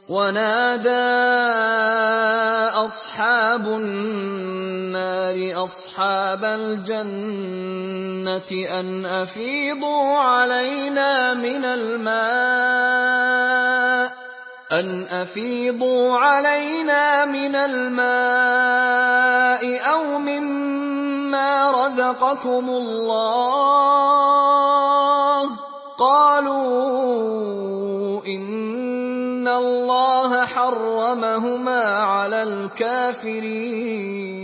وَنَادَىٰ أَصْحَابُ النَّارِ أَصْحَابَ الْجَنَّةِ أَنْ أَفِيضُوا عَلَيْنَا مِنَ الْمَاءِ أَوْ مِمَّا رَزَقَكُمُ اللَّهُ ۚ قَالُوا إِنَّ اللَّهَ حَرَّمَهُمَا عَلَى الْكَافِرِينَ